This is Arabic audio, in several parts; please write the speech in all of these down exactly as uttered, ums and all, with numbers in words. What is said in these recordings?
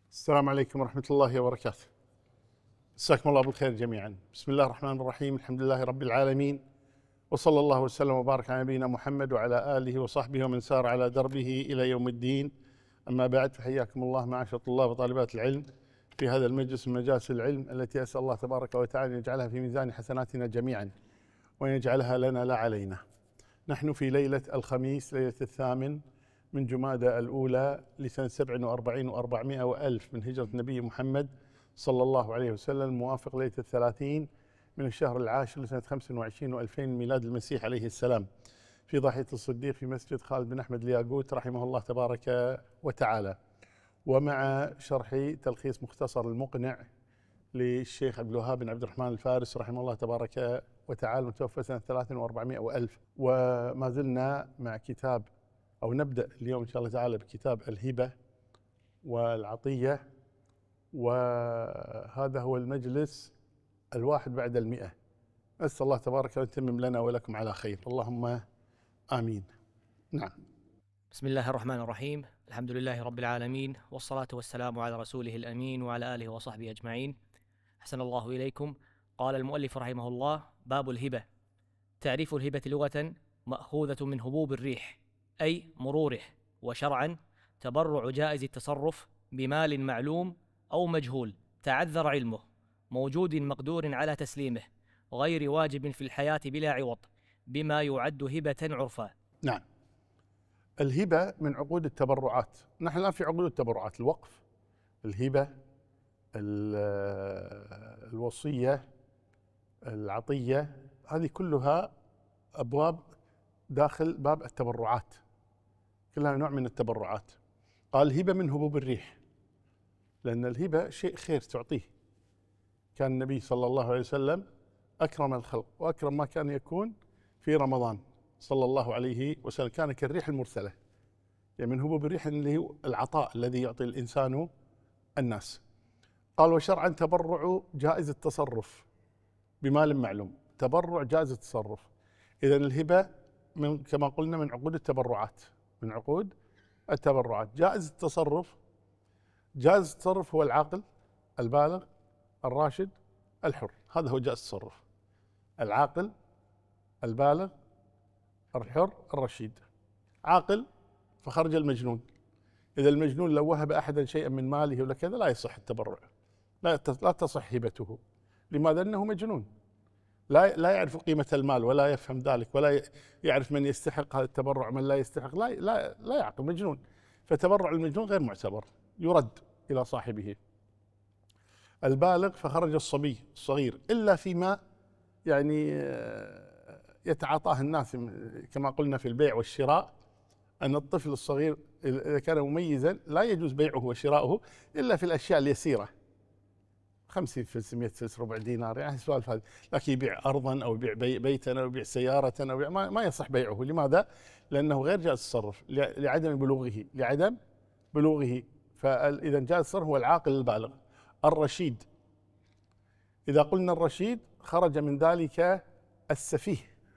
السلام عليكم ورحمة الله وبركاته. مساكم الله بالخير جميعا. بسم الله الرحمن الرحيم، الحمد لله رب العالمين، وصلى الله وسلم وبارك على نبينا محمد وعلى آله وصحبه ومن سار على دربه إلى يوم الدين. أما بعد، فحياكم الله معاشر طلاب وطالبات العلم في هذا المجلس من مجالس العلم التي أسأل الله تبارك وتعالى أن يجعلها في ميزان حسناتنا جميعا وأن يجعلها لنا لا علينا. نحن في ليلة الخميس، ليلة الثامن من جمادى الأولى لسنة سبع وأربعين وأربعمائة وألف من هجرة النبي محمد صلى الله عليه وسلم، موافق ليلة الثلاثين من الشهر العاشر لسنة خمس وعشرين وألفين ميلاد المسيح عليه السلام، في ضاحية الصديق في مسجد خالد بن أحمد الياقوت رحمه الله تبارك وتعالى، ومع شرح تلخيص مختصر المقنع للشيخ عبد الوهاب بن عبد الرحمن الفارس رحمه الله تبارك وتعالى، متوفى سنة ثلاث وأربعمائة وألف. وما زلنا مع كتاب، أو نبدأ اليوم إن شاء الله تعالى بكتاب الهبة والعطية، وهذا هو المجلس الواحد بعد المئة. أسأل الله تبارك وتعالى يتمم لنا ولكم على خير، اللهم آمين. نعم. بسم الله الرحمن الرحيم، الحمد لله رب العالمين، والصلاة والسلام على رسوله الأمين وعلى آله وصحبه أجمعين. أحسن الله إليكم. قال المؤلف رحمه الله: باب الهبة. تعريف الهبة لغة: مأخوذة من هبوب الريح، أي مروره، وشرعا تبرع جائز التصرف بمال معلوم أو مجهول تعذر علمه، موجود مقدور على تسليمه، غير واجب في الحياة بلا عوض، بما يعد هبة عرفا. نعم. الهبة من عقود التبرعات. نحن الآن في عقود التبرعات: الوقف، الهبة، الوصية، العطية، هذه كلها أبواب داخل باب التبرعات، كلها نوع من التبرعات. قال الهبة من هبوب الريح، لأن الهبة شيء خير تعطيه. كان النبي صلى الله عليه وسلم أكرم الخلق، وأكرم ما كان يكون في رمضان صلى الله عليه وسلم، كان كالريح المرسلة، يعني من هبوب الريح اللي هو العطاء الذي يعطي الإنسان الناس. قال وشرعا تبرع جائز التصرف بمال معلوم، تبرع جائز التصرف. إذن الهبة من كما قلنا من عقود التبرعات، من عقود التبرعات. جائز التصرف، جائز التصرف هو العاقل البالغ الراشد الحر، هذا هو جائز التصرف: العاقل البالغ الحر الرشيد. عاقل فخرج المجنون، إذا المجنون لو وهب أحدا شيئا من ماله ولا كذا لا يصح التبرع، لا لا تصح هبته. لماذا؟ أنه مجنون، لا لا يعرف قيمة المال ولا يفهم ذلك، ولا يعرف من يستحق هذا التبرع ومن لا يستحق، لا لا لا يعقل، مجنون. فتبرع المجنون غير معتبر، يرد إلى صاحبه. البالغ فخرج الصبي الصغير، إلا فيما يعني يتعاطاه الناس، كما قلنا في البيع والشراء، أن الطفل الصغير إذا كان مميزا لا يجوز بيعه وشراؤه إلا في الأشياء اليسيرة، خمسين فلس، مئة فلس، ربع دينار، يعني السوالف هذه. لكن يبيع أرضا أو يبيع بي بيتا أو يبيع سيارة أو يبيع، ما, ما يصح بيعه. لماذا؟ لأنه غير جائز التصرف، لعدم بلوغه، لعدم بلوغه. فإذا جائز التصرف هو العاقل البالغ الرشيد. إذا قلنا الرشيد خرج من ذلك السفيه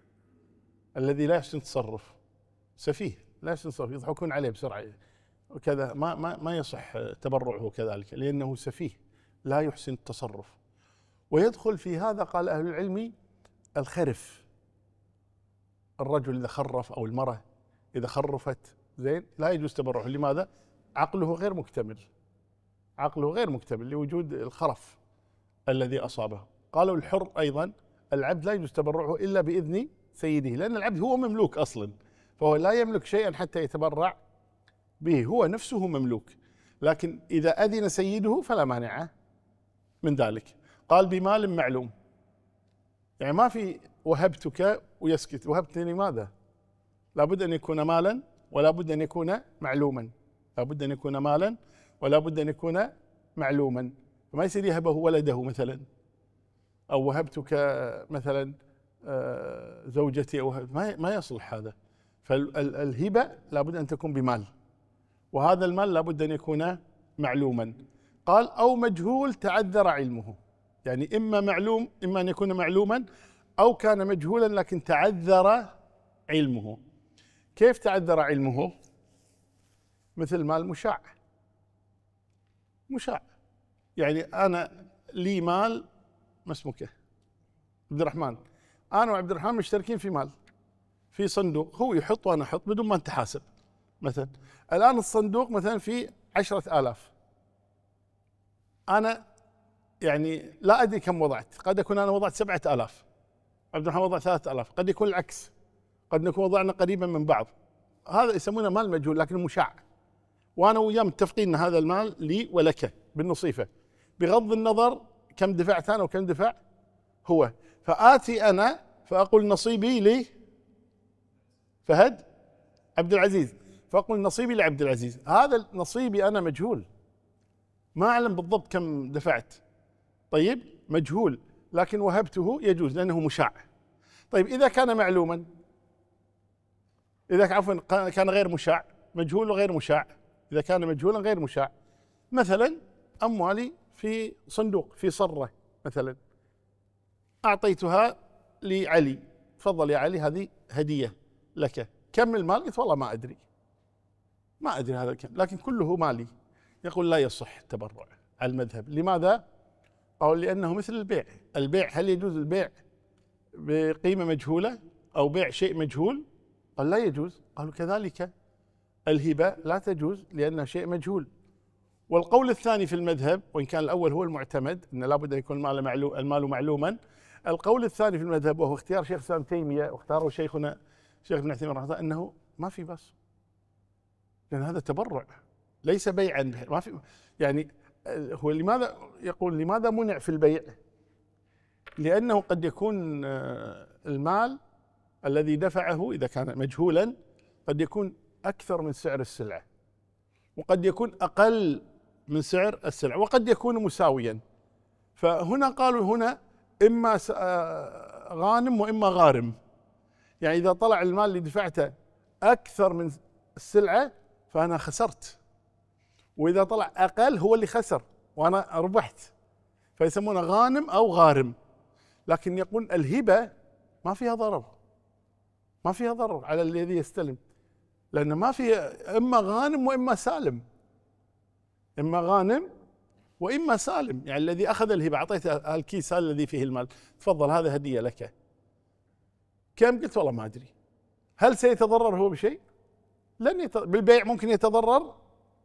الذي لا يحسن التصرف، سفيه لا يحسن التصرف، يضحكون عليه بسرعة وكذا، ما ما ما يصح تبرعه كذلك، لأنه سفيه لا يحسن التصرف. ويدخل في هذا، قال أهل العلم، الخرف. الرجل إذا خرف أو المرأة إذا خرفت زين لا يجوز تبرعه. لماذا؟ عقله غير مكتمل، عقله غير مكتمل لوجود الخرف الذي أصابه. قالوا الحر أيضا، العبد لا يجوز تبرعه إلا بإذن سيده، لأن العبد هو مملوك أصلا، فهو لا يملك شيئا حتى يتبرع به، هو نفسه مملوك. لكن إذا أذن سيده فلا مانع من ذلك. قال بمال معلوم، يعني ما في وهبتك ويسكت، وهبتني ماذا؟ لابد أن يكون مالا ولا بد أن يكون معلوما، لابد أن يكون مالا ولا بد أن يكون معلوما. فما يصير يهبه ولده مثلا، أو وهبتك مثلا زوجتي، أو ما ما يصلح هذا. فالهبة لابد أن تكون بمال، وهذا المال لابد أن يكون معلوما. قال أو مجهول تعذر علمه، يعني إما معلوم، إما أن يكون معلوما، أو كان مجهولا لكن تعذر علمه. كيف تعذر علمه؟ مثل مال مشاع، مشاع. يعني أنا لي مال، ما اسمك عبد الرحمن، أنا وعبد الرحمن مشتركين في مال في صندوق، هو يحط وأنا أحط بدون ما نتحاسب مثلا. الآن الصندوق مثلا فيه عشرة آلاف، أنا يعني لا أدري كم وضعت، قد أكون أنا وضعت سبعة آلاف، عبد الرحمن وضع ثلاثة آلاف، قد يكون العكس، قد نكون وضعنا قريبا من بعض. هذا يسمونه مال مجهول لكن مشاع، وأنا وياه متفقين أن هذا المال لي ولك بالنصيفة، بغض النظر كم دفعت أنا وكم دفع هو. فآتي أنا فأقول نصيبي لي فهد عبد العزيز، فأقول نصيبي لعبد العزيز، هذا نصيبي أنا مجهول، ما أعلم بالضبط كم دفعت، طيب مجهول، لكن وهبته يجوز لأنه مشاع. طيب إذا كان معلوما، إذا عفوا كان غير مشاع، مجهول وغير مشاع، إذا كان مجهولا غير مشاع، مثلا أموالي في صندوق في صرة مثلا، أعطيتها لعلي، تفضل يا علي هذه هدية لك، كم المال؟ قلت والله ما أدري، ما أدري هذا كم، لكن كله مالي. يقول لا يصح التبرع على المذهب. لماذا؟ قال لأنه مثل البيع. البيع هل يجوز البيع بقيمة مجهولة أو بيع شيء مجهول؟ قال لا يجوز. قالوا كذلك الهبة لا تجوز لأنها شيء مجهول. والقول الثاني في المذهب، وإن كان الأول هو المعتمد أن لابد أن يكون المال معلوم المال معلوما، القول الثاني في المذهب وهو اختيار شيخ الإسلام تيمية واختاره شيخنا شيخ ابن عثيمين رحمه الله أنه ما في بس، لأن هذا تبرع ليس بيعا، ما في يعني. هو لماذا يقول لماذا منع في البيع؟ لأنه قد يكون المال الذي دفعه إذا كان مجهولا قد يكون أكثر من سعر السلعة، وقد يكون أقل من سعر السلعة، وقد يكون مساويا. فهنا قالوا هنا إما غانم وإما غارم، يعني إذا طلع المال اللي دفعته أكثر من السلعة فأنا خسرت، وإذا طلع أقل هو اللي خسر وأنا ربحت، فيسمونه غانم أو غارم. لكن يقول الهبة ما فيها ضرر، ما فيها ضرر على الذي يستلم، لأن ما في إما غانم وإما سالم، إما غانم وإما سالم. يعني الذي أخذ الهبة أعطيته الكيس هذا الذي فيه المال، تفضل هذا هدية لك، كم؟ قلت والله ما أدري. هل سيتضرر هو بشيء؟ لن يتضرر. بالبيع ممكن يتضرر،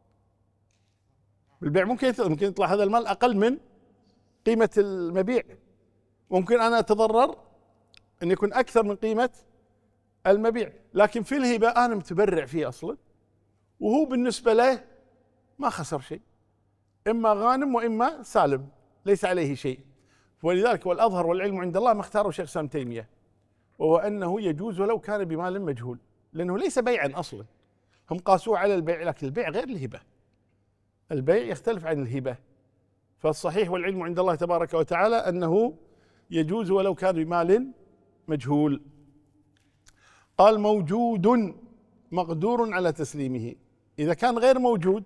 بالبيع ممكن يتضرر. ممكن يطلع هذا المال أقل من قيمة المبيع، ممكن أنا أتضرر أن يكون أكثر من قيمة المبيع. لكن في الهبة أنا متبرع فيه أصلا، وهو بالنسبة له ما خسر شيء، إما غانم وإما سالم، ليس عليه شيء. ولذلك والأظهر والعلم عند الله ما اختاره شيخ الإسلام تيمية، وهو أنه يجوز ولو كان بمال مجهول، لأنه ليس بيعا أصلا. هم قاسوه على البيع، لكن البيع غير الهبة، البيع يختلف عن الهبة. فالصحيح والعلم عند الله تبارك وتعالى أنه يجوز ولو كان بمال مجهول. قال موجود مقدور على تسليمه. إذا كان غير موجود،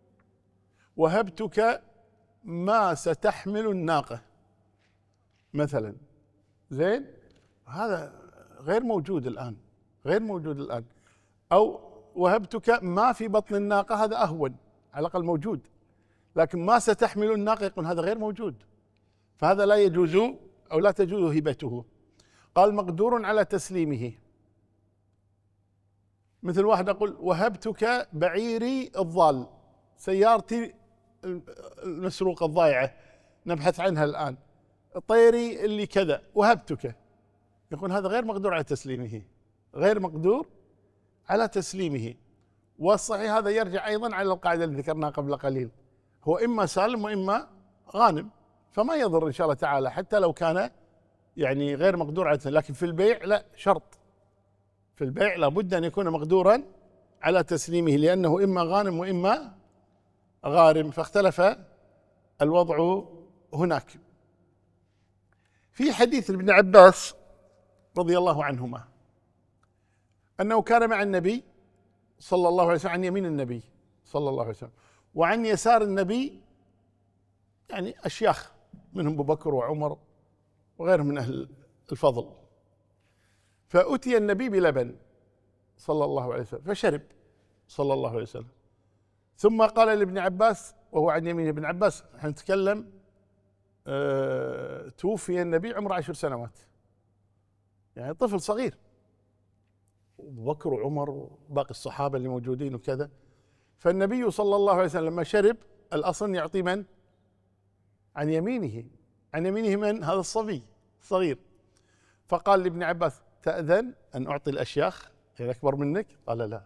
وهبتك ما ستحمل الناقة مثلا، زين، هذا غير موجود الآن، غير موجود الآن. أو وهبتك ما في بطن الناقة، هذا أهون، على الأقل موجود. لكن ما ستحمل الناقة يقول هذا غير موجود، فهذا لا يجوز أو لا تجوز هبته. قال مقدور على تسليمه، مثل واحد أقول وهبتك بعيري الضال، سيارتي المسروقة الضائعة نبحث عنها الآن، طيري اللي كذا وهبتك، يقول هذا غير مقدور على تسليمه، غير مقدور على تسليمه. والصحيح هذا يرجع أيضا على القاعدة اللي ذكرناها قبل قليل، هو إما سالم وإما غانم، فما يضر إن شاء الله تعالى حتى لو كان يعني غير مقدور على تسليمه. لكن في البيع لا، شرط في البيع لابد أن يكون مقدورا على تسليمه، لأنه إما غانم وإما غارم، فاختلف الوضع هناك. في حديث ابن عباس رضي الله عنهما أنه كان مع النبي صلى الله عليه وسلم عن يمين النبي صلى الله عليه وسلم، وعن يسار النبي يعني أشياخ منهم أبو بكر وعمر وغيرهم من أهل الفضل. فأتي النبي بلبن صلى الله عليه وسلم فشرب صلى الله عليه وسلم، ثم قال لابن عباس وهو عن يمين ابن عباس. احنا نتكلم اه توفي النبي عمره عشر سنوات، يعني طفل صغير، أبو بكر وعمر وباقي الصحابة اللي موجودين وكذا. فالنبي صلى الله عليه وسلم لما شرب الأصل يعطي من؟ عن يمينه. عن يمينه من؟ هذا الصبي الصغير. فقال لابن عباس: تأذن أن أعطي الأشياخ اللي أكبر منك؟ قال لا.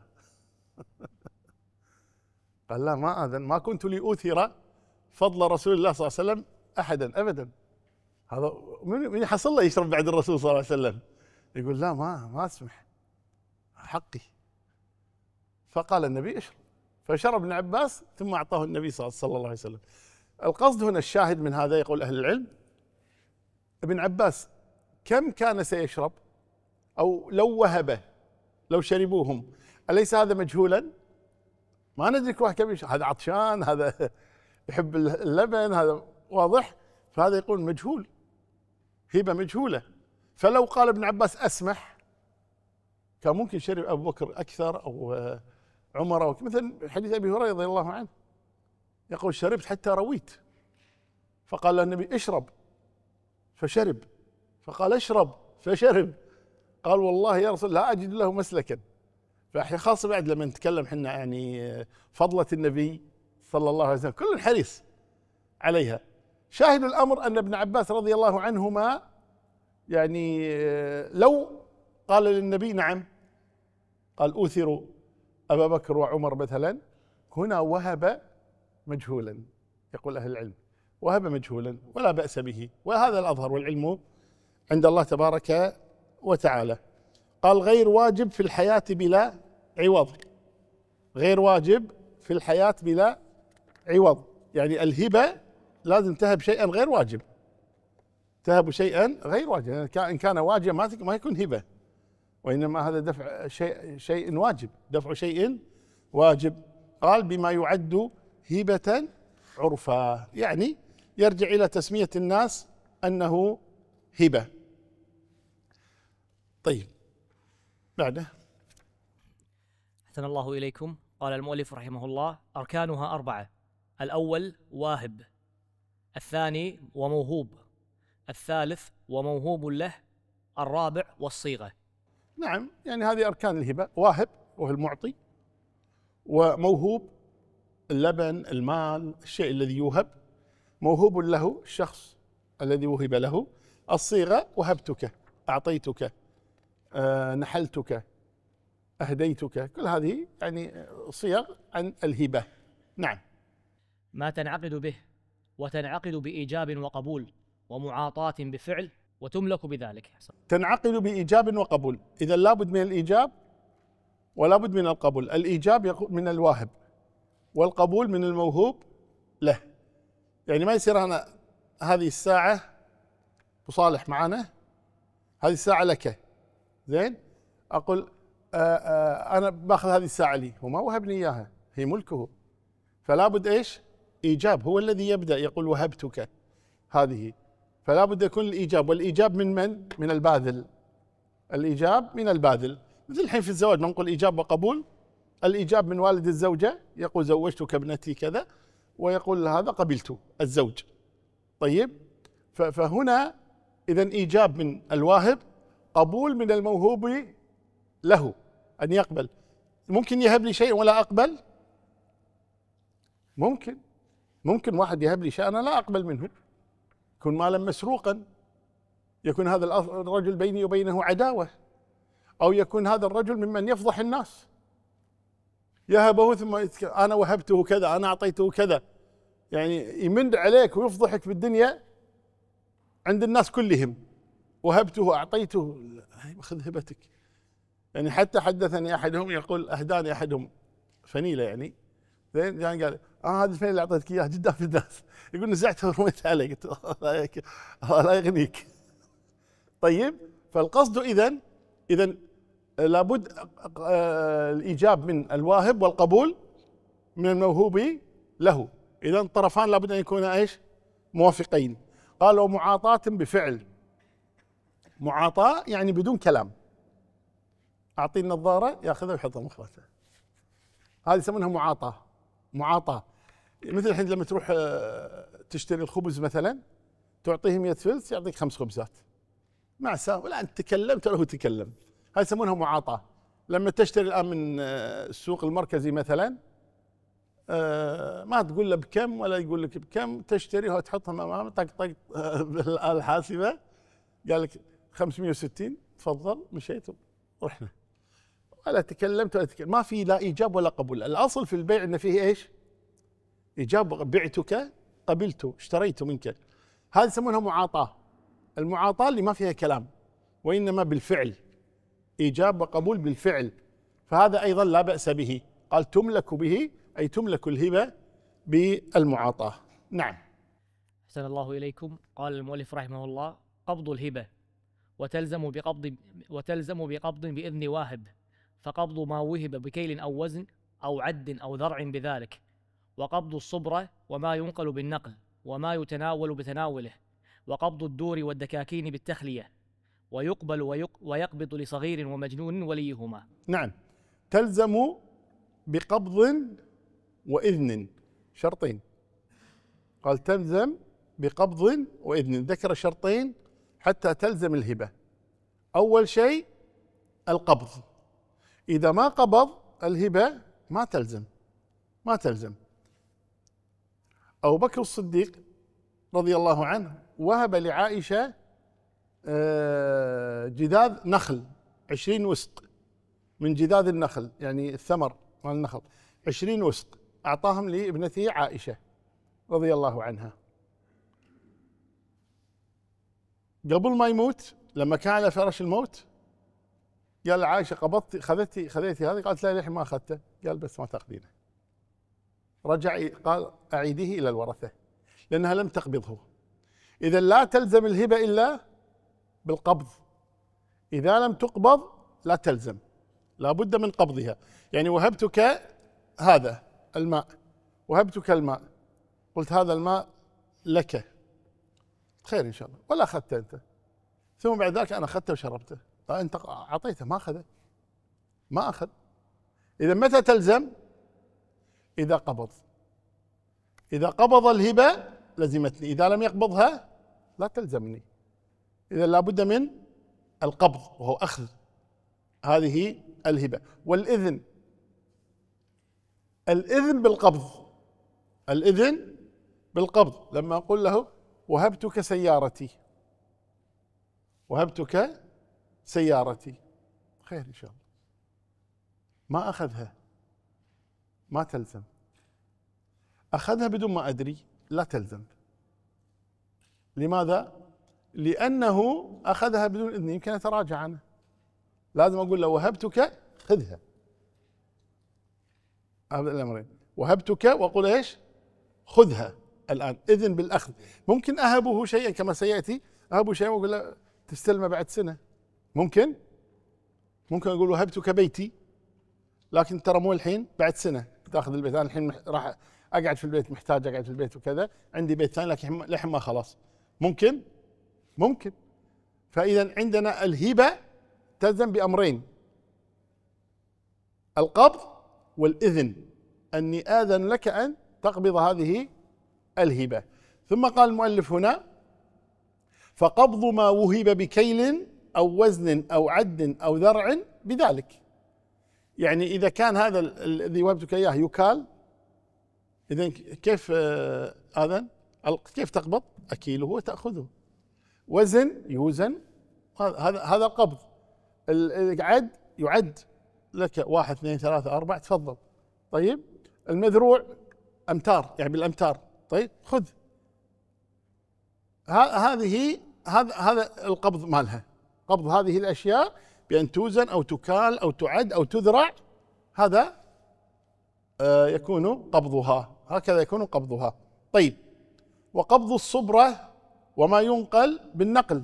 قال لا، ما أذن، ما كنت لأوثر فضل رسول الله صلى الله عليه وسلم أحدا أبدا. هذا من يحصل له يشرب بعد الرسول صلى الله عليه وسلم؟ يقول لا، ما ما أسمح، حقي. فقال النبي: اشرب. فشرب ابن عباس ثم أعطاه النبي صلى الله عليه وسلم. القصد هنا الشاهد من هذا، يقول أهل العلم: ابن عباس كم كان سيشرب؟ أو لو وهبه، لو شربوهم، أليس هذا مجهولا؟ ما ندري كل واحد كم يشرب، هذا عطشان، هذا يحب اللبن، هذا واضح. فهذا يقول مجهول، هبة مجهولة. فلو قال ابن عباس أسمح، كان ممكن شرب أبو بكر أكثر أو عمر، أو مثل حديث أبي هريرة رضي الله عنه يقول: شربت حتى رويت. فقال له النبي: اشرب، فشرب. فقال: اشرب، فشرب. قال: والله يا رسول لا أجد له مسلكا. فاحنا خاصة بعد لما نتكلم حنا يعني فضلة النبي صلى الله عليه وسلم كل حريص عليها. شاهد الأمر أن ابن عباس رضي الله عنهما يعني لو قال للنبي نعم، قال أوثر أبا بكر وعمر مثلا، هنا وهب مجهولا، يقول أهل العلم وهب مجهولا ولا بأس به، وهذا الأظهر والعلم عند الله تبارك وتعالى. قال: غير واجب في الحياة بلا عوض. غير واجب في الحياة بلا عوض، يعني الهبة لازم تهب شيئا غير واجب، تهب شيئا غير واجب. إن كان واجب ما يكون هبة، وإنما هذا دفع شيء شيء واجب، دفع شيء واجب. قال: بما يعد هبة عرفا، يعني يرجع إلى تسمية الناس أنه هبة. طيب بعده. أحسن الله إليكم. قال المؤلف رحمه الله: أركانها أربعة: الأول واهب، الثاني وموهوب، الثالث وموهوب له، الرابع والصيغة. نعم، يعني هذه أركان الهبة: واهب وهو المعطي، وموهوب اللبن المال الشيء الذي يوهب، موهوب له الشخص الذي وهب له، الصيغة: وهبتك، أعطيتك، آه، نحلتك، أهديتك، كل هذه يعني صيغ عن الهبة. نعم. ما تنعقد به، وتنعقد بإيجاب وقبول ومعاطاة بفعل، وتملك بذلك. تنعقد بإيجاب وقبول، إذا لابد من الإيجاب ولا بد من القبول. الإيجاب من الواهب، والقبول من الموهوب له. يعني ما يصير أنا هذه الساعة وصالح معنا، هذه الساعة لك، زين، أقول آآ آآ أنا باخذ هذه الساعة لي، هو ما وهبني إياها، هي ملكه. فلا بد إيش؟ إيجاب، هو الذي يبدأ يقول وهبتك هذه، فلا بد يكون الإيجاب. والإيجاب من من؟ من الباذل. الإيجاب من الباذل، مثل الحين في الزواج ما نقول إيجاب وقبول. الإيجاب من والد الزوجة، يقول زوجتك ابنتي كذا، ويقول هذا قبلت الزوج. طيب، فهنا إذن إيجاب من الواهب، قبول من الموهوب له أن يقبل. ممكن يهب لي شيء ولا أقبل؟ ممكن ممكن واحد يهب لي شيء أنا لا أقبل منه، يكون مالا مسروقا، يكون هذا الرجل بيني وبينه عداوة، أو يكون هذا الرجل ممن يفضح الناس، يهبه ثم أنا وهبته كذا، أنا أعطيته كذا، يعني يمن عليك ويفضحك في الدنيا عند الناس كلهم. وهبته أعطيته، خذ هبتك. يعني حتى حدثني أحدهم يقول أهداني أحدهم فنيلة، يعني زين، يعني قال اه هذه الفنيلة اللي أعطيتك إياها جدا في الناس، يقول نزعتها ورميتها علي، قلت الله لا يغنيك. طيب، فالقصد إذن إذن لابد الإيجاب من الواهب والقبول من الموهوب له، إذن الطرفان لابد أن يكونا إيش؟ موافقين. قال: ومعاطاة بفعل. معاطاة يعني بدون كلام، أعطيه النظارة ياخذها ويحطها مخرجها، هذه يسمونها معاطاة. معاطاة مثل الحين لما تروح آه، تشتري الخبز مثلا، تعطيه مئة فلس يعطيك خمس خبزات مع السلامة، ولا أنت تكلمت ولا هو تكلم. هاي يسمونها معاطاة. لما تشتري الآن من آه، السوق المركزي مثلا، آه، ما تقول له بكم ولا يقول لك بكم، تشتريها وتحطها أمامك طق طق آه، بالآلة الحاسبة، قال لك خمسمئة وستين تفضل، مشيت رحنا، ولا تكلمت ولا تكلمت. ما في لا إيجاب ولا قبول. الأصل في البيع إن فيه إيش؟ إيجاب. بعتك، قبلت، اشتريت منك. هذه يسمونها معاطاة. المعاطاة اللي ما فيها كلام وإنما بالفعل، إيجاب وقبول بالفعل، فهذا أيضا لا بأس به. قال تملك به، أي تملك الهبة بالمعاطاة. نعم. أحسن الله إليكم. قال المؤلف رحمه الله: قبض الهبة وتلزم بقبض وتلزم بقبض بإذن واهب، فقبض ما وهب بكيل أو وزن أو عد أو ذرع بذلك، وقبض الصبرة وما ينقل بالنقل وما يتناول بتناوله، وقبض الدور والدكاكين بالتخلية، ويقبل ويق ويقبض لصغير ومجنون وليهما. نعم. تلزم بقبض وإذن، شرطين. قال تلزم بقبض وإذن، ذكر شرطين حتى تلزم الهبة. أول شيء القبض، إذا ما قبض الهبة ما تلزم، ما تلزم. أبو بكر الصديق رضي الله عنه وهب لعائشة جذاذ نخل، عشرين وسق من جذاذ النخل، يعني الثمر مال النخل، عشرين وسق، أعطاهم لابنته عائشة رضي الله عنها. قبل ما يموت لما كان على فرش الموت قال عائشة قبضت خذتي خذيتي هذه؟ قالت لا للحين ما أخذته. قال بس ما تأخذينه. رجع قال أعيديه إلى الورثة لأنها لم تقبضه. إذا لا تلزم الهبة إلا بالقبض، إذا لم تقبض لا تلزم، لا بد من قبضها. يعني وهبتك هذا الماء، وهبتك الماء، قلت هذا الماء لك، خير إن شاء الله، ولا أخذته أنت، ثم بعد ذلك أنا أخذته وشربته، أنت أعطيته ما أخذه، ما أخذ. إذا متى تلزم؟ إذا قبض. إذا قبض الهبة لزمتني، إذا لم يقبضها لا تلزمني. إذا لابد من القبض وهو أخذ هذه الهبة. والإذن، الإذن بالقبض، الإذن بالقبض. لما أقول له وهبتك سيارتي، وهبتك سيارتي، خير إن شاء الله، ما أخذها ما تلزم. أخذها بدون ما أدري لا تلزم. لماذا؟ لأنه أخذها بدون إذن، يمكن أتراجع عنه، لازم أقول له وهبتك خذها. هذا الأمرين، وهبتك وأقول إيش؟ خذها. الآن إذن بالأخذ. ممكن أهبه شيئا كما سيأتي، أهبه شيئا وأقول له تستلمه بعد سنة، ممكن ممكن أقول وهبتك بيتي، لكن ترى مو الحين، بعد سنة تاخذ البيت. أنا الحين راح أقعد في البيت، محتاج أقعد في البيت وكذا، عندي بيت ثاني لكن لحين ما خلاص، ممكن ممكن. فإذا عندنا الهبة تلزم بأمرين: القبض والإذن، أني آذن لك أن تقبض هذه الهبة. ثم قال المؤلف هنا: فقبض ما وهب بكيل أو وزن أو عد أو ذرع بذلك. يعني إذا كان هذا الذي وهبتك إياه يكال، إذن كيف آذن؟ كيف تقبض؟ أكيله وتأخذه. وزن يوزن، هذا هذا القبض. العد يعد لك، واحد اثنين ثلاثة أربعة تفضل. طيب المذروع أمتار، يعني بالأمتار، طيب خذ. هذه هذا هذا القبض مالها، قبض هذه الأشياء بأن توزن أو تكال أو تعد أو تذرع، هذا يكون قبضها، هكذا يكون قبضها. طيب، وقبض الصبرة وما ينقل بالنقل.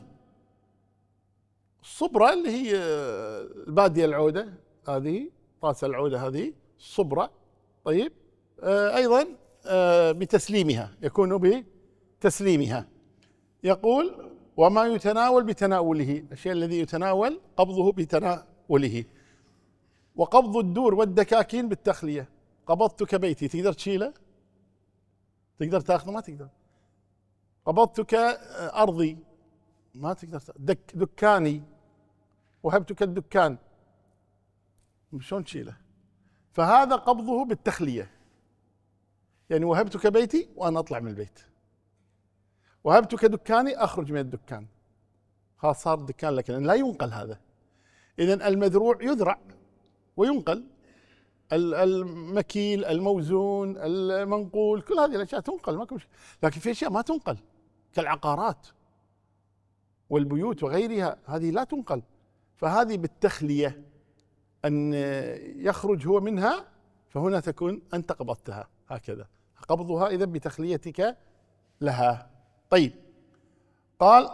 الصبرة اللي هي البادية العودة، هذه طاسة العودة، هذه الصبرة. طيب أيضا بتسليمها، يكون بتسليمها. يقول وما يتناول بتناوله، الشيء الذي يتناول قبضه بتناوله. وقبض الدور والدكاكين بالتخلية. قبضتك بيتي، تقدر تشيله؟ تقدر تاخذه؟ ما تقدر. قبضتك أرضي، ما تقدر. دك دكاني، وهبتك الدكان، شلون تشيله؟ فهذا قبضه بالتخلية، يعني وهبتك بيتي وأنا أطلع من البيت، وهبتك دكاني أخرج من الدكان، خلاص صار الدكان لك، لا ينقل هذا. إذن المذروع يذرع وينقل، المكيل، الموزون، المنقول، كل هذه الأشياء تنقل، ما مشكلة. لكن في أشياء ما تنقل كالعقارات والبيوت وغيرها، هذه لا تنقل. فهذه بالتخلية، أن يخرج هو منها، فهنا تكون أنت قبضتها، هكذا قبضها إذا بتخليتك لها. طيب، قال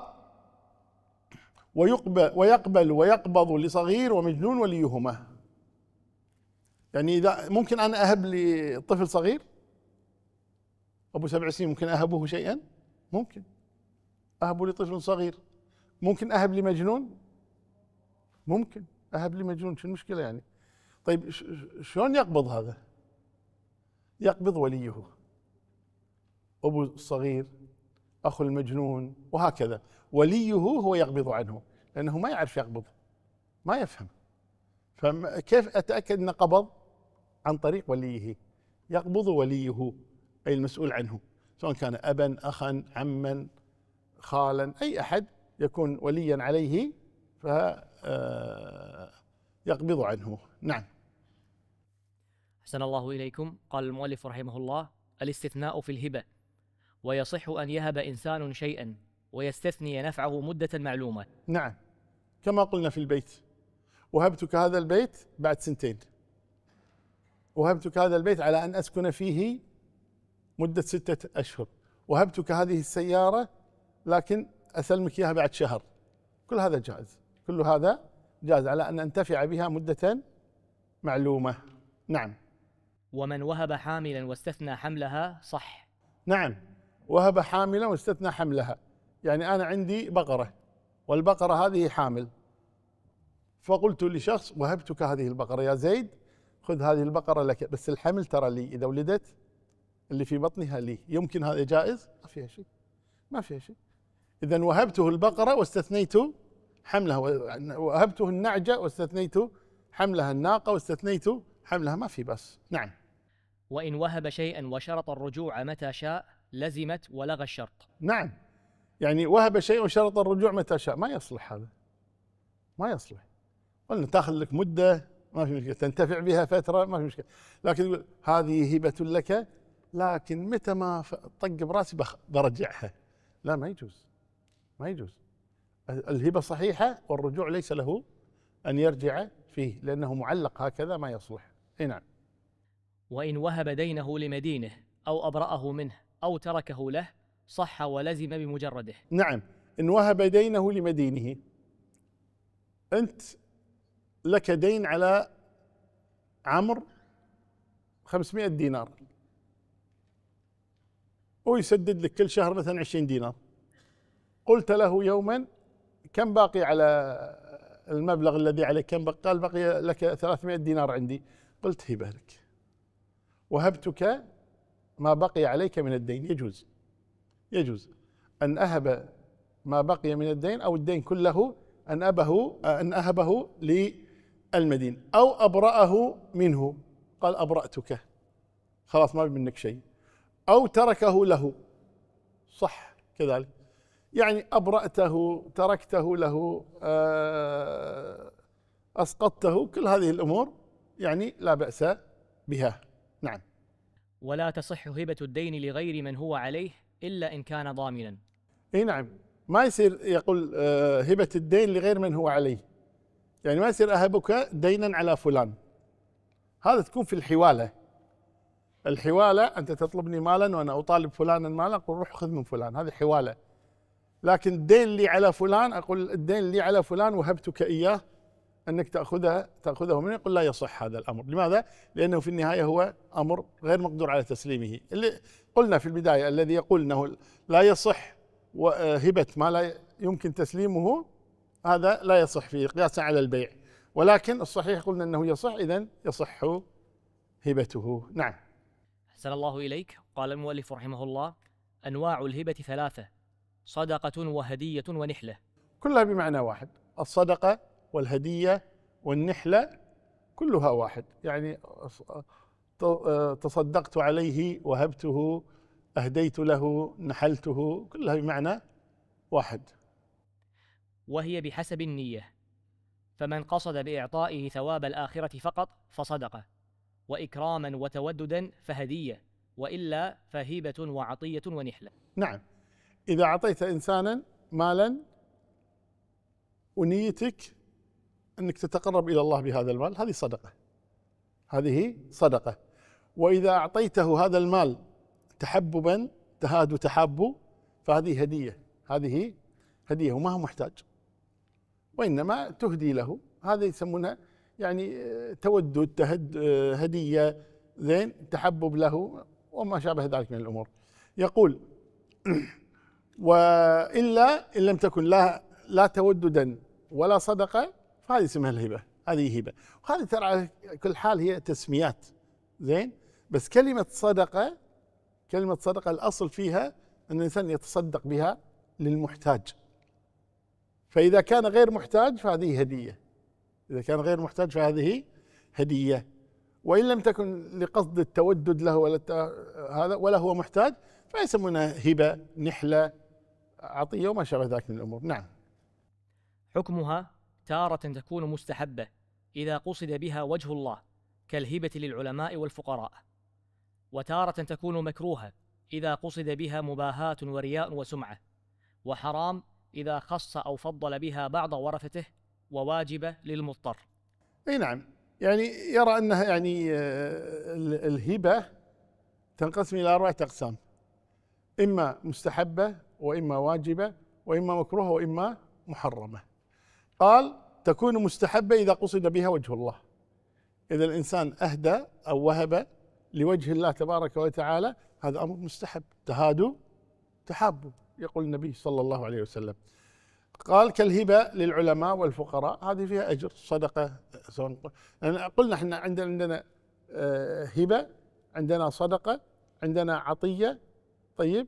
ويقبل ويقبل ويقبض لصغير ومجنون وليهما. يعني إذا ممكن أنا أهب لطفل صغير أبو سبع سنين، ممكن أهبه شيئا، ممكن أهب لطفل صغير. ممكن أهب لمجنون، ممكن أهب لمجنون، شو المشكلة يعني؟ طيب شلون يقبض هذا؟ يقبض وليه، أبو الصغير، أخو المجنون، وهكذا. وليه هو يقبض عنه، لأنه ما يعرف يقبض، ما يفهم. فكيف أتأكد أن قبض؟ عن طريق وليه. يقبض وليه، أي المسؤول عنه، سواء كان أبا، أخا، عما، خالا، أي أحد يكون وليا عليه فيقبض عنه. نعم. أحسن الله إليكم. قال المؤلف رحمه الله: الاستثناء في الهبة، ويصح أن يهب إنسان شيئا ويستثني نفعه مدة معلومة. نعم، كما قلنا في البيت: وهبتك هذا البيت بعد سنتين، وهبتك هذا البيت على أن أسكن فيه مدة ستة أشهر، وهبتك هذه السيارة لكن أسلمك إياها بعد شهر. كل هذا جائز، كل هذا جائز على أن أنتفع بها مدة معلومة. نعم. ومن وهب حاملا واستثنى حملها صح. نعم، وهب حاملا واستثنى حملها، يعني أنا عندي بقرة والبقرة هذه حامل، فقلت لشخص: وهبتك هذه البقرة يا زيد، خذ هذه البقرة لك، بس الحمل ترى لي، إذا ولدت اللي في بطنها لي. يمكن هذا جائز؟ ما فيها شيء، ما فيها شيء. إذن وهبته البقرة واستثنيت حملها، وهبته النعجة واستثنيت حملها، الناقة واستثنيت حملها، ما في بس. نعم. وإن وهب شيئا وشرط الرجوع متى شاء لزمت ولغى الشرط. نعم، يعني وهب شيء وشرط الرجوع متى شاء، ما يصلح هذا، ما يصلح. قلنا تاخذ لك مدة ما في مشكلة، تنتفع بها فترة ما في مشكلة، لكن تقول هذه هبة لك، لكن متى ما طق براسي برجعها، لا، ما يجوز، ما يجوز. الهبة صحيحة والرجوع ليس له أن يرجع فيه، لأنه معلق هكذا، ما يصلح. اي نعم. وإن وهب دينه لمدينه أو أبرأه منه أو تركه له صح ولزم بمجرده. نعم، إن وهب دينه لمدينه، أنت لك دين على عمرو خمسمائة دينار، ويسدد لك كل شهر مثلا عشرين دينار، قلت له يوما: كم باقي على المبلغ الذي عليك؟ كم بقى؟ قال: بقي لك ثلاثمائة دينار عندي. قلت: هبه لك، وهبتك ما بقي عليك من الدين. يجوز، يجوز أن أهب ما بقي من الدين أو الدين كله، أن أبه أن أهبه للمدين، أو أبرأه منه، قال: أبرأتك، خلاص ما منك شيء، أو تركه له، صح كذلك، يعني أبرأته، تركته له، أسقطته، كل هذه الأمور يعني لا بأس بها. نعم. ولا تصح هبة الدين لغير من هو عليه إلا إن كان ضامنا. اي نعم، ما يصير يقول هبة الدين لغير من هو عليه، يعني ما يصير أهبك دينا على فلان، هذا تكون في الحوالة. الحوالة أنت تطلبني مالا وأنا أطالب فلانا مالا، أقول روح خذ من فلان، هذه حوالة. لكن الدين لي على فلان، أقول الدين لي على فلان وهبتك إياه أنك تأخذها تأخذه منه، يقول لا يصح هذا الأمر. لماذا؟ لأنه في النهاية هو أمر غير مقدور على تسليمه. اللي قلنا في البداية الذي يقول أنه لا يصح هبة ما لا يمكن تسليمه، هذا لا يصح فيه قياسا على البيع، ولكن الصحيح قلنا أنه يصح، إذن يصح هبته. نعم. أحسن الله إليك. قال المؤلف رحمه الله: أنواع الهبة ثلاثة: صدقة وهدية ونحلة. كلها بمعنى واحد، الصدقة والهدية والنحلة كلها واحد، يعني تصدقت عليه، وهبته، أهديت له، نحلته، كلها بمعنى واحد. وهي بحسب النية، فمن قصد بإعطائه ثواب الآخرة فقط فصدقة، وإكراما وتوددا فهدية، وإلا فهبة وعطية ونحلة. نعم، إذا أعطيت إنسانا مالا ونيتك أنك تتقرب إلى الله بهذا المال، هذه صدقة، هذه صدقة. وإذا أعطيته هذا المال تحببا، تهاد وتحابوا، فهذه هدية، هذه هدية وما هو محتاج، وإنما تهدي له، هذا يسمونها يعني تودد، تهد، هدية، زين، تحبب له وما شابه ذلك من الأمور. يقول: وإلا إن لم تكن لا لا توددا ولا صدقة فهذه اسمها الهبة، هذه هبة. وهذه ترى على كل حال هي تسميات، زين، بس كلمة صدقة، كلمة صدقة الأصل فيها أن الإنسان يتصدق بها للمحتاج، فإذا كان غير محتاج فهذه هدية، إذا كان غير محتاج فهذه هدية. وإن لم تكن لقصد التودد له ولا هذا ولا هو محتاج فيسمونها هبة، نحلة، عطية وما شابه ذلك من الأمور. نعم. حكمها: تارة تكون مستحبة إذا قصد بها وجه الله كالهبة للعلماء والفقراء، وتارة تكون مكروهة إذا قصد بها مباهاة ورياء وسمعة، وحرام إذا خص أو فضل بها بعض ورثته، وواجبة للمضطر. أي نعم، يعني يرى أنها يعني الهبة تنقسم إلى أربعة أقسام: إما مستحبة، وإما واجبة، وإما مكروهة، وإما محرمة. قال: تكون مستحبة إذا قصد بها وجه الله، إذا الإنسان أهدى أو وهب لوجه الله تبارك وتعالى هذا أمر مستحب، تهادوا تحابوا، يقول النبي صلى الله عليه وسلم. قال: كالهبة للعلماء والفقراء، هذه فيها أجر، صدقة. قلنا احنا عندنا عندنا هبة، عندنا صدقة، عندنا عطية. طيب،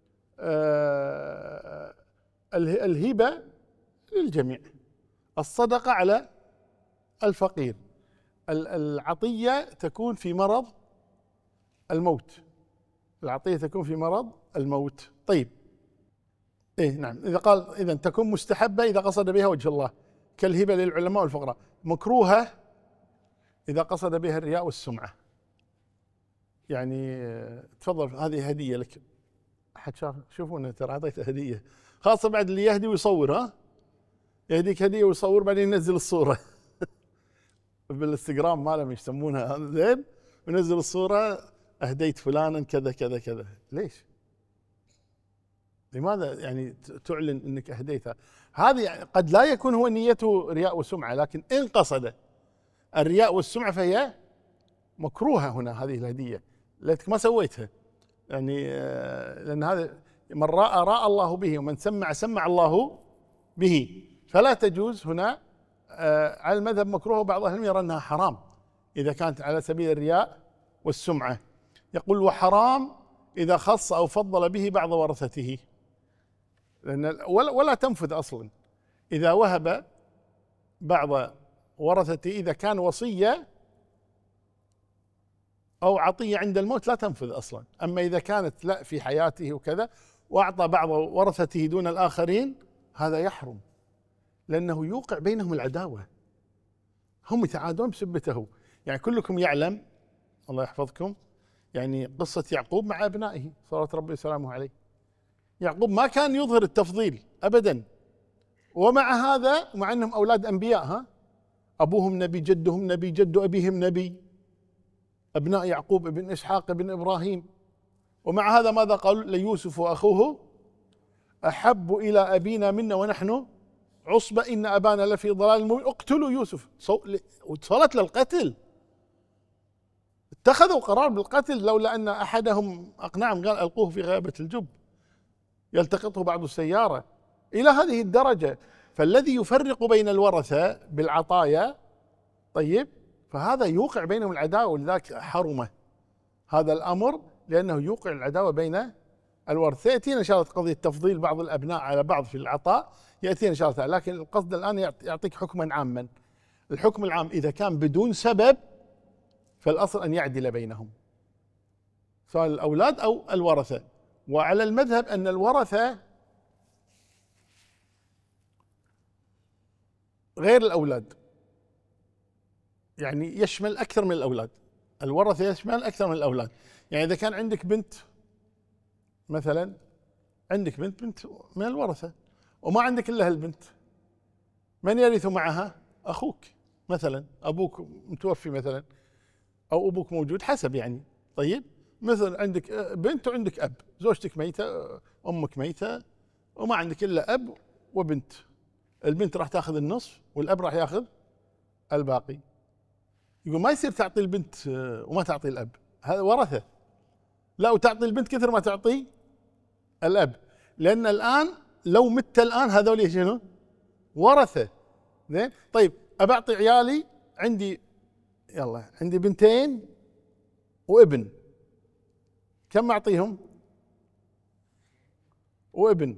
الهبة للجميع، الصدقة على الفقير، العطية تكون في مرض الموت، العطية تكون في مرض الموت. طيب، إيه نعم، إذا قال إذا تكون مستحبة إذا قصد بها وجه الله كالهبة للعلماء والفقراء، مكروهة إذا قصد بها الرياء والسمعة. يعني تفضل هذه هدية لك، أحد شاف، شوفونا ترى أعطيته هدية، خاصة بعد اللي يهدي ويصور، ها يهديك هدية ويصور بعدين ينزل الصورة بالانستغرام مالهم يسمونها، زين، وينزل الصورة: أهديت فلانا كذا كذا كذا. ليش؟ لماذا يعني تعلن أنك أهديتها؟ هذه قد لا يكون هو نيته رياء وسمعة، لكن إن قصد الرياء والسمعة فهي مكروهة هنا، هذه الهدية ليتك ما سويتها، يعني لأن هذا من راى راى الله به، ومن سمع سمع الله به، فلا تجوز هنا. على المذهب مكروه، وبعض أهل العلم يرى أنها حرام إذا كانت على سبيل الرياء والسمعة. يقول: وحرام إذا خص أو فضل به بعض ورثته، لأن ولا تنفذ أصلا. إذا وهب بعض ورثته إذا كان وصية أو عطية عند الموت لا تنفذ أصلا. أما إذا كانت لا في حياته وكذا وأعطى بعض ورثته دون الآخرين هذا يحرم، لأنه يوقع بينهم العداوة، هم يتعادون بسبته. يعني كلكم يعلم، الله يحفظكم، يعني قصة يعقوب مع أبنائه صلوات ربي وسلامه عليه. يعقوب ما كان يظهر التفضيل أبدا، ومع هذا مع أنهم أولاد أنبياء، ها أبوهم نبي، جدهم نبي، جد أبيهم نبي، أبناء يعقوب ابن إسحاق ابن إبراهيم، ومع هذا ماذا قالوا؟ ليوسف وأخوه أحب إلى أبينا منا ونحن عصبة إن أبانا لفي ضلال مبين، اقتلوا يوسف. وصلت للقتل، اتخذوا قرار بالقتل، لولا أن أحدهم أقنعهم قال ألقوه في غابة الجب يلتقطه بعض السيارة، إلى هذه الدرجة. فالذي يفرق بين الورثة بالعطايا، طيب، فهذا يوقع بينهم العداوة، ولذلك حرمه هذا الأمر لأنه يوقع العداوة بين الورثة. سيأتينا إن شاء الله قضية تفضيل بعض الأبناء على بعض في العطاء، يأتينا إن شاء الله، لكن القصد الآن يعطيك حكما عاما. الحكم العام إذا كان بدون سبب فالأصل أن يعدل بينهم، سواء الأولاد أو الورثة. وعلى المذهب أن الورثة غير الأولاد، يعني يشمل أكثر من الأولاد. الورثة يشمل أكثر من الأولاد. يعني إذا كان عندك بنت مثلا، عندك بنت بنت من الورثة وما عندك إلا هالبنت، من يرث معها؟ أخوك مثلا، أبوك متوفي مثلا أو أبوك موجود حسب يعني. طيب مثلا عندك بنت وعندك أب، زوجتك ميتة، أمك ميتة، وما عندك إلا أب وبنت. البنت راح تاخذ النصف والأب راح ياخذ الباقي. يقول ما يصير تعطي البنت وما تعطي الأب، هذا ورثة. لا، وتعطي البنت كثر ما تعطي الأب، لأن الآن لو مت الآن هذول شنو؟ ورثة. زين. طيب أبى أعطي عيالي، عندي يلا عندي بنتين وابن، كم أعطيهم؟ وابن،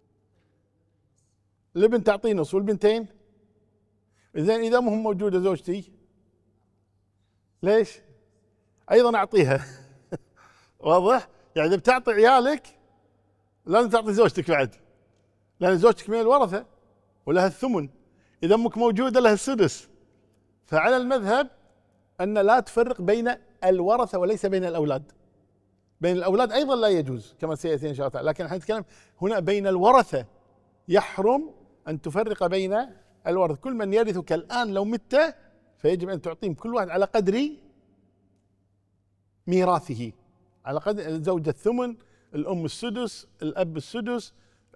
الابن تعطيه نص والبنتين. زين إذا مو موجودة زوجتي ليش؟ أيضا أعطيها. واضح؟ يعني إذا بتعطي عيالك لازم تعطي زوجتك بعد، لأن زوجتك من الورثة ولها الثمن. إذا أمك موجودة لها السدس. فعلى المذهب أن لا تفرق بين الورثة وليس بين الأولاد. بين الأولاد أيضا لا يجوز كما سيأتي إن شاء الله، لكن نحن نتكلم هنا بين الورثة. يحرم أن تفرق بين الورثة. كل من يرثك الآن لو مت فيجب أن تعطيهم كل واحد على قدر ميراثه، على قدر الزوجة الثمن، الأم السدس، الأب السدس،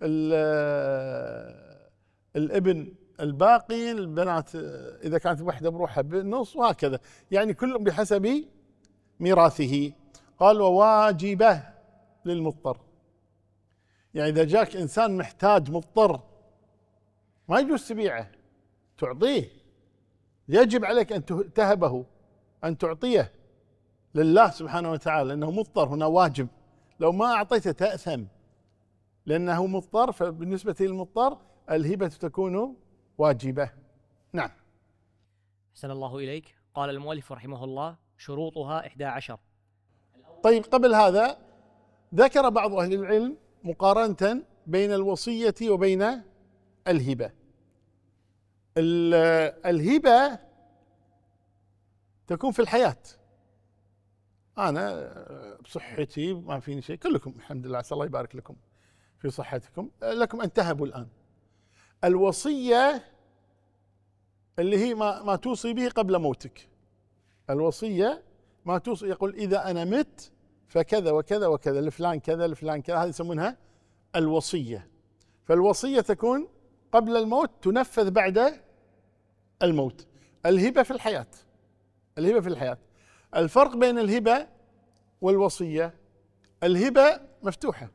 الابن الباقي، البنات إذا كانت وحدة بروحها بالنص، وهكذا. يعني كلهم بحسب ميراثه. قال وواجبة للمضطر. يعني إذا جاك إنسان محتاج مضطر ما يجوز تبيعه، تعطيه. يجب عليك أن تهبه، أن تعطيه لله سبحانه وتعالى، لأنه مضطر. هنا واجب، لو ما أعطيته تأثم لأنه مضطر. فبالنسبة للمضطر الهبة تكون واجبة. نعم. أحسن الله إليك. قال المؤلف رحمه الله شروطها إحدى عشر. طيب قبل هذا ذكر بعض أهل العلم مقارنة بين الوصية وبين الهبة. الهبة تكون في الحياة، أنا بصحتي ما فيني شيء، كلكم الحمد لله، عسى الله يبارك لكم في صحتكم، لكم أن تهبوا الآن. الوصية اللي هي ما, ما توصي به قبل موتك. الوصية ما توصي، يقول إذا أنا مت فكذا وكذا وكذا لفلان كذا لفلان كذا، هذه يسمونها الوصية. فالوصية تكون قبل الموت، تنفذ بعد الموت. الهبة في الحياة، الهبة في الحياة. الفرق بين الهبة والوصية، الهبة مفتوحة،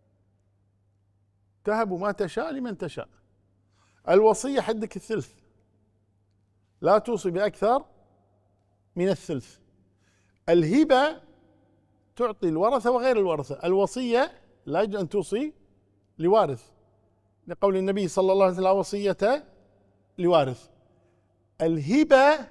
تهب ما تشاء لمن تشاء. الوصية حدك الثلث، لا توصي بأكثر من الثلث. الهبة تعطي الورثة وغير الورثة. الوصية لا يجوز أن توصي لوارث، لقول النبي صلى الله عليه وسلم لا وصية لوارث. الهبة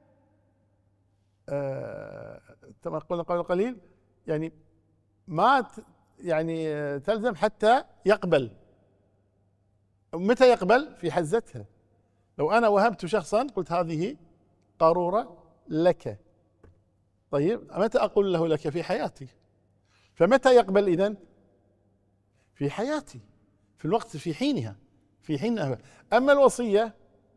كما قلنا قبل قليل يعني ما يعني تلزم حتى يقبل. متى يقبل؟ في حزتها. لو أنا وهبت شخصا قلت هذه قارورة لك، طيب متى أقول له لك؟ في حياتي. فمتى يقبل إذن؟ في حياتي، في الوقت، في حينها، في حينها. أما الوصية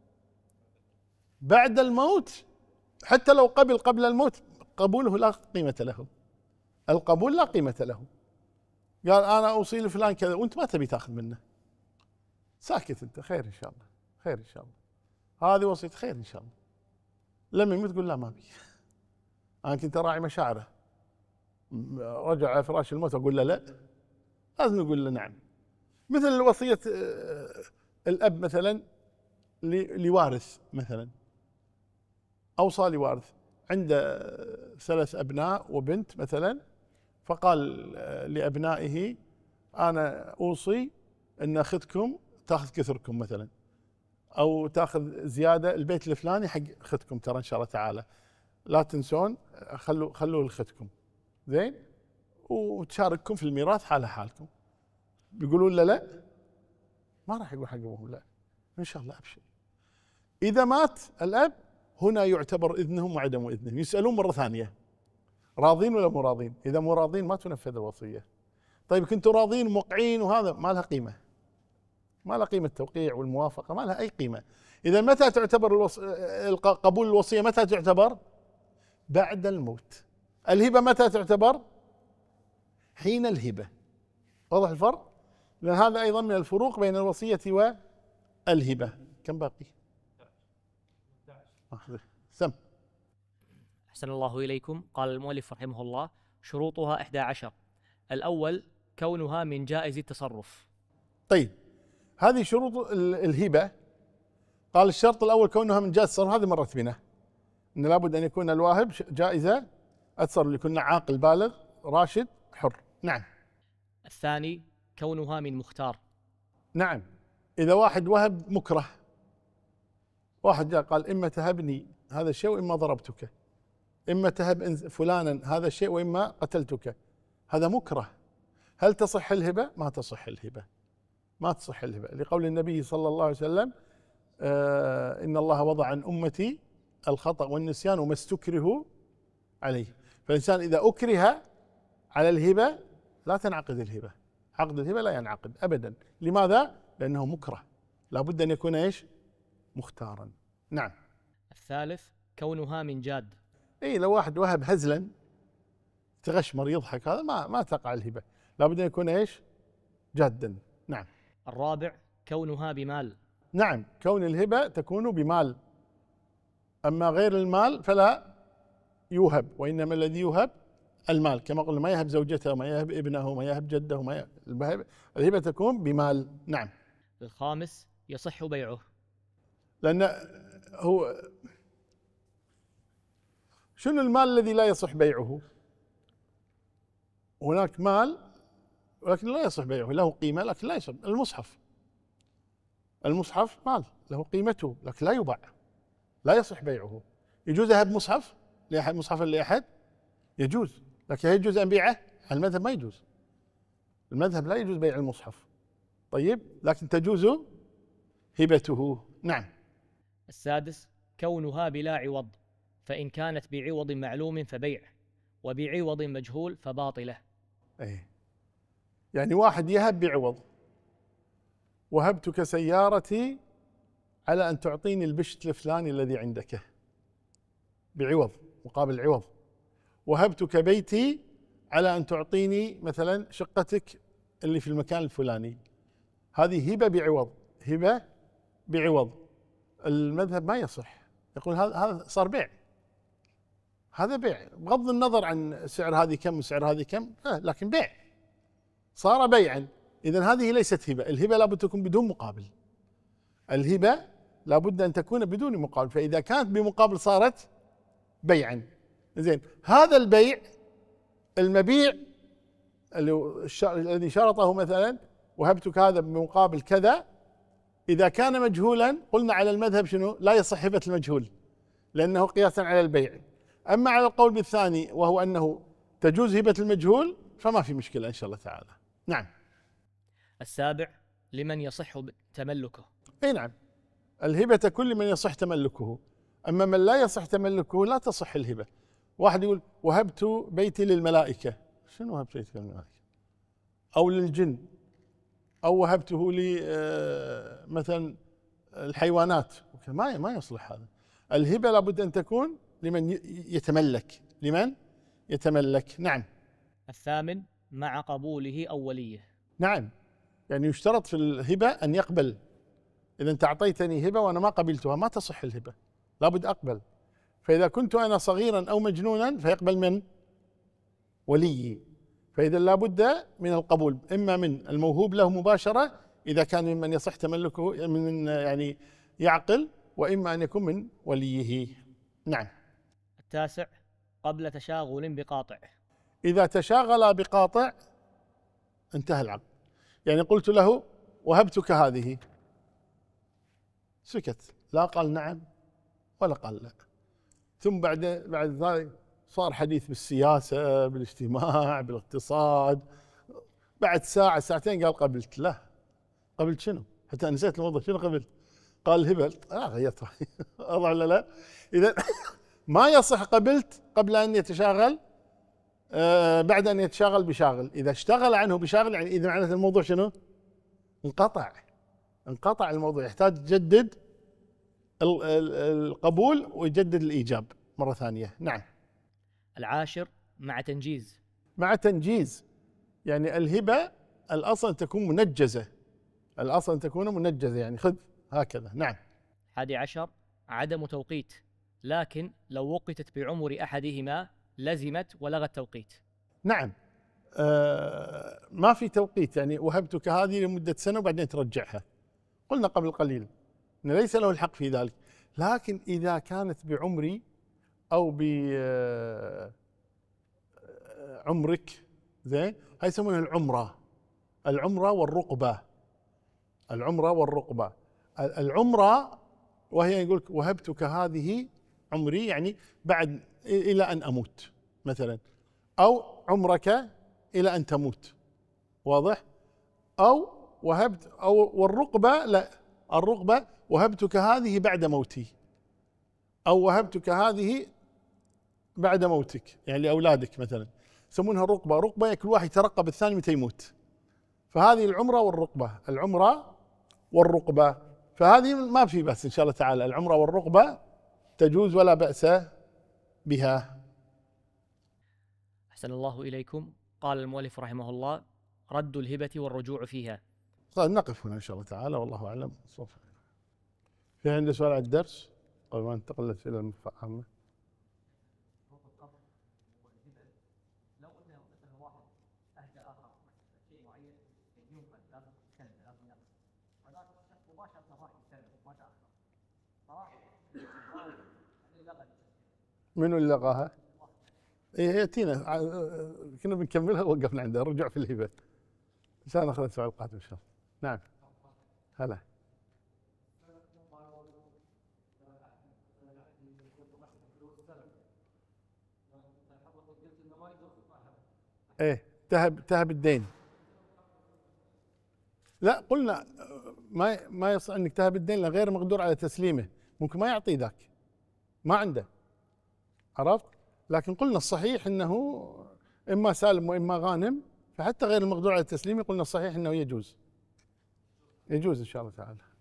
بعد الموت، حتى لو قبل قبل الموت قبوله لا قيمة له، القبول لا قيمة له. قال أنا أوصي لفلان كذا وأنت ما تبي تأخذ منه، ساكت أنت، خير إن شاء الله، خير إن شاء الله، هذه وصية خير إن شاء الله. لما يموت تقول لا ما أبي، أنا كنت أراعي مشاعره، رجع على فراش الموت أقول له لا، لازم نقول له نعم. مثل وصية الأب مثلا لوارث، مثلا أوصى لوارث عنده ثلاث أبناء وبنت مثلا، فقال لأبنائه أنا أوصي أن أخذكم تأخذ كثركم مثلا، أو تأخذ زيادة البيت الفلاني حق أخذكم، ترى إن شاء الله تعالى لا تنسون، خلوا خلوا لأخذكم زين، وتشارككم في الميراث حال حالكم. بيقولون لا لا ما راح يقول حق أبوهم لا، إن شاء الله أبشر. إذا مات الأب هنا يعتبر إذنهم وعدم إذنهم، يسألون مرة ثانية راضين ولا مو راضين؟ إذا مو راضين ما تنفذ الوصية. طيب كنتوا راضين موقعين وهذا ما لها قيمة، ما لها قيمة التوقيع والموافقة، ما لها أي قيمة. إذا متى تعتبر الوص... قبول الوصية متى تعتبر؟ بعد الموت. الهبة متى تعتبر؟ حين الهبة. واضح الفرق؟ لأن هذا أيضا من الفروق بين الوصية والهبة. كم باقي؟ سم. أحسن الله إليكم. قال المؤلف رحمه الله: شروطها إحدى عشر. الأول كونها من جائز التصرف. طيب هذه شروط الهبة. قال الشرط الأول كونها من جائز التصرف، هذه مرت بنا أن لابد أن يكون الواهب جائزة التصرف، يكون عاقل بالغ راشد حر. نعم. الثاني كونها من مختار. نعم، إذا واحد وهب مكره، واحد جاء قال إما تهبني هذا الشيء وإما ضربتك، إما تهب فلانا هذا الشيء وإما قتلتك، هذا مكره. هل تصح الهبة؟ ما تصح الهبة، ما تصح الهبة، لقول النبي صلى الله عليه وسلم: آه إن الله وضع عن أمتي الخطأ والنسيان وما استكرهوا عليه. فالإنسان إذا أكره على الهبة لا تنعقد الهبة، عقد الهبة لا ينعقد أبدا. لماذا؟ لأنه مكره، لابد أن يكون إيش؟ مختارا. نعم. الثالث كونها من جاد. اي لو واحد وهب هزلا تغشمر يضحك، هذا ما ما تقع الهبة، لابد ان يكون ايش؟ جادا. نعم. الرابع كونها بمال. نعم، كون الهبة تكون بمال، اما غير المال فلا يوهب، وانما الذي يوهب المال، كما قلنا ما يهب زوجته ما يهب ابنه ما يهب جده ما يهب. الهبة تكون بمال. نعم. الخامس يصح بيعه، لأن هو شنو المال الذي لا يصح بيعه؟ هناك مال ولكن لا يصح بيعه، له قيمة لكن لا يصح. المصحف، المصحف مال له قيمته لكن لا يباع، لا يصح بيعه. يجوز أهب مصحف لأحد، مصحفا لأحد يجوز، لكن هل يجوز أن بيعه؟ المذهب ما يجوز، المذهب لا يجوز بيع المصحف. طيب لكن تجوز هبته. نعم. السادس كونها بلا عوض، فإن كانت بعوض معلوم فبيع، وبعوض مجهول فباطلة. أيه. يعني واحد يهب بعوض، وهبتك سيارتي على أن تعطيني البشت الفلاني الذي عندك بعوض مقابل عوض، وهبتك بيتي على أن تعطيني مثلا شقتك اللي في المكان الفلاني، هذه هبة بعوض، هبة بعوض. المذهب ما يصح، يقول هذا هذا صار بيع، هذا بيع بغض النظر عن سعر هذه كم وسعر هذه كم، لا لكن بيع صار بيعا. إذن هذه ليست هبة. الهبة لابد تكون بدون مقابل، الهبة لابد أن تكون بدون مقابل، فإذا كانت بمقابل صارت بيعا. زين، هذا البيع المبيع الذي شرطه مثلا وهبتك هذا بمقابل كذا، إذا كان مجهولا قلنا على المذهب شنو؟ لا يصح هبة المجهول لأنه قياسا على البيع. أما على القول بالثاني وهو أنه تجوز هبة المجهول فما في مشكلة إن شاء الله تعالى. نعم. السابع لمن يصح تملكه. أي نعم، الهبة كل من يصح تملكه، أما من لا يصح تملكه لا تصح الهبة. واحد يقول وهبت بيتي للملائكة، شنو وهبت بيتي للملائكة؟ أو للجن، أو وهبته لي مثلا الحيوانات، ما ما يصلح هذا. الهبة لابد أن تكون لمن يتملك، لمن يتملك. نعم. الثامن مع قبوله أو وليه. نعم، يعني يشترط في الهبة أن يقبل. إذا أنت أعطيتني هبة وأنا ما قبلتها ما تصح الهبة، لابد أقبل. فإذا كنت أنا صغيرا أو مجنونا فيقبل من وليي، فإذا لابد من القبول، إما من الموهوب له مباشرة إذا كان ممن يصح تملكه من يعني يعقل، وإما أن يكون من وليه. نعم. التاسع قبل تشاغل بقاطع. إذا تشاغل بقاطع انتهى العقد. يعني قلت له وهبتك هذه، سكت، لا قال نعم ولا قال لا. ثم بعد بعد ذلك صار حديث بالسياسة، بالاجتماع، بالاقتصاد. بعد ساعة ساعتين قال قبلت. لا، قبلت شنو؟ حتى نسيت الموضوع، شنو قبلت؟ قال الهبة. اه غيرت واضح ولا لا؟ إذا ما يصح قبلت قبل أن يتشاغل، آه بعد أن يتشاغل بشاغل. إذا اشتغل عنه بشاغل يعني إذا معناته الموضوع شنو؟ انقطع، انقطع الموضوع، يحتاج تجدد القبول ويجدد الإيجاب مرة ثانية. نعم. العاشر مع تنجيز. مع تنجيز يعني الهبة الأصل أن تكون منجزة، الأصل أن تكون منجزة يعني خذ هكذا. نعم. حادي عشر عدم توقيت، لكن لو وقتت بعمر أحدهما لزمت ولغى التوقيت. نعم. آه ما في توقيت، يعني وهبتك هذه لمدة سنة وبعدين ترجعها. قلنا قبل قليل أن ليس له الحق في ذلك، لكن إذا كانت بعمري أو بعمرك زين، هاي يسمونها العمرة، العمرة والرقبة، العمرة والرقبة. العمرة وهي يقول لك وهبتك هذه عمري، يعني بعد إلى أن أموت مثلا، أو عمرك إلى أن تموت، واضح؟ أو وهبت أو والرقبة لا، الرقبة وهبتك هذه بعد موتي، أو وهبتك هذه بعد موتك، يعني لأولادك مثلا، يسمونها الرقبة. رقبة كل واحد يترقب الثاني متى يموت، فهذه العمرة والرقبة، العمرة والرقبة، فهذه ما في بأس إن شاء الله تعالى، العمرة والرقبة تجوز ولا بأس بها. أحسن الله إليكم. قال المؤلف رحمه الله: رد الهبة والرجوع فيها. طيب نقف هنا إن شاء الله تعالى، والله أعلم. في عندي سؤال على الدرس قبل ما ننتقل إلى المفاهمة؟ لو قلنا مثلا واحد أهدى آخر شيء معين يمكن لازم تتكلم، لازم يقف، هذاك مباشرة راح يتكلم ما تأخر، صراحة منو اللي لغاها؟ إيه يأتينا، كنا بنكملها ووقفنا عندها. رجع في الهبة إن شاء الله، ناخذ السؤال القادم إن شاء الله. نعم. هلا. ايه تهب تهب الدين. لا قلنا ما ما يصح انك تهب الدين لغير مقدور على تسليمه، ممكن ما يعطي ذاك، ما عنده، عرفت؟ لكن قلنا الصحيح انه اما سالم واما غانم، فحتى غير المقدور على تسليمه قلنا الصحيح انه يجوز، يجوز ان شاء الله تعالى.